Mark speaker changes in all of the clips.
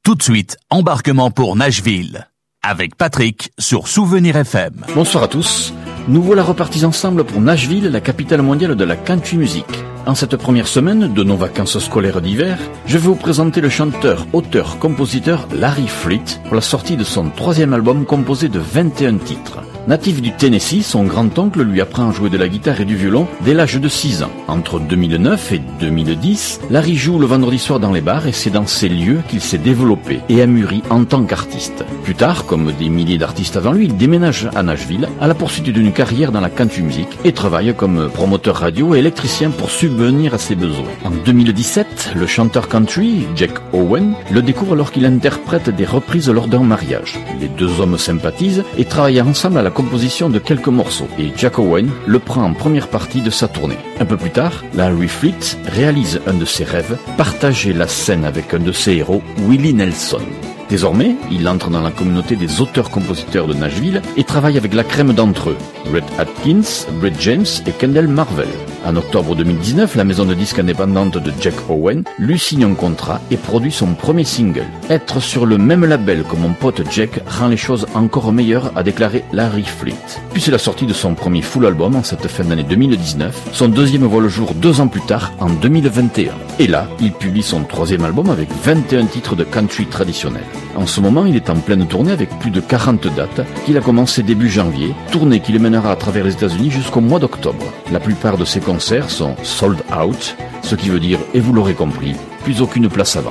Speaker 1: Tout de suite, embarquement pour Nashville. Avec Patrick sur Souvenir FM.
Speaker 2: Bonsoir à tous. Nous voilà repartis ensemble pour Nashville, la capitale mondiale de la country music. En cette première semaine de nos vacances scolaires d'hiver, je vais vous présenter le chanteur, auteur, compositeur Larry Fleet pour la sortie de son 3e album composé de 21 titres. Natif du Tennessee, son grand-oncle lui apprend à jouer de la guitare et du violon dès l'âge de 6 ans. Entre 2009 et 2010, Larry joue le vendredi soir dans les bars et c'est dans ces lieux qu'il s'est développé et a mûri en tant qu'artiste. Plus tard, comme des milliers d'artistes avant lui, il déménage à Nashville à la poursuite d'une carrière dans la country music et travaille comme promoteur radio et électricien pour subvenir à ses besoins. En 2017, le chanteur country, Jack Owen, le découvre alors qu'il interprète des reprises lors d'un mariage. Les deux hommes sympathisent et travaillent ensemble à la composition de quelques morceaux et Jack Owen le prend en première partie de sa tournée. Un peu plus tard, Larry Fleet réalise un de ses rêves, partager la scène avec un de ses héros, Willie Nelson. Désormais, il entre dans la communauté des auteurs-compositeurs de Nashville et travaille avec la crème d'entre eux, Rhett Akins, Brett James et Kendall Marvel. En octobre 2019, la maison de disques indépendante de Jack Owen lui signe un contrat et produit son premier single. Être sur le même label que mon pote Jack rend les choses encore meilleures, a déclaré Larry Fleet. Puis c'est la sortie de son premier full album en cette fin d'année 2019. Son deuxième voit le jour 2 ans plus tard, en 2021. Et là, il publie son 3e album avec 21 titres de country traditionnel. En ce moment, il est en pleine tournée avec plus de 40 dates qu'il a commencé début janvier, tournée qui le mènera à travers les États-Unis jusqu'au mois d'octobre. La plupart de ses concerts sont sold out, ce qui veut dire, et vous l'aurez compris, plus aucune place à vendre.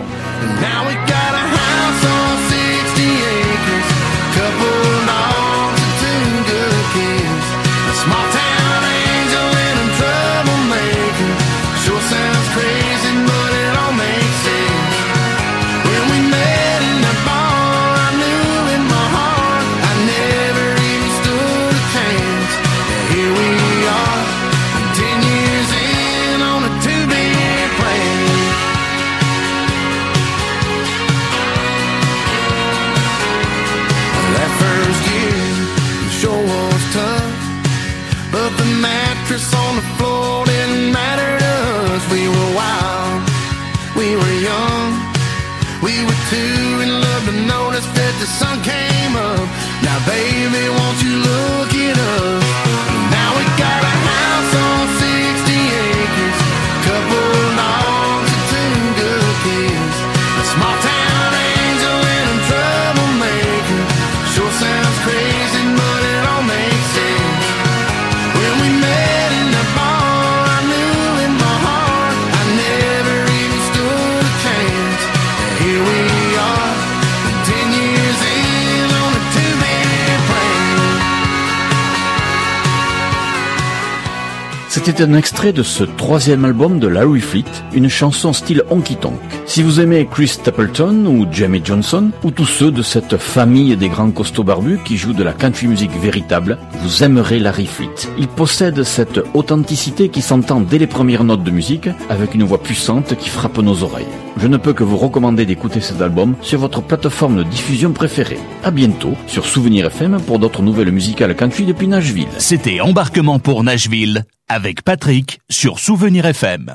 Speaker 3: The sun came up. Now baby, won't you look it up? Now we got a house on 60 acres, couple dogs and 2 good kids, a small town angel and a troublemaker. Sure sounds crazy, but it all makes sense. When we met in the bar, I knew in my heart I never even stood a chance. And here we are, 10 years in on a 2-bit plane.
Speaker 2: C'était un extrait de ce 3e album de Larry Fleet, une chanson style honky-tonk. Si vous aimez Chris Stapleton ou Jamie Johnson, ou tous ceux de cette famille des grands costauds barbus qui jouent de la country music véritable, vous aimerez Larry Fleet. Il possède cette authenticité qui s'entend dès les premières notes de musique, avec une voix puissante qui frappe nos oreilles. Je ne peux que vous recommander d'écouter cet album sur votre plateforme de diffusion préférée. À bientôt sur Souvenir FM pour d'autres nouvelles musicales country depuis Nashville.
Speaker 1: C'était Embarquement pour Nashville avec Patrick sur Souvenir FM.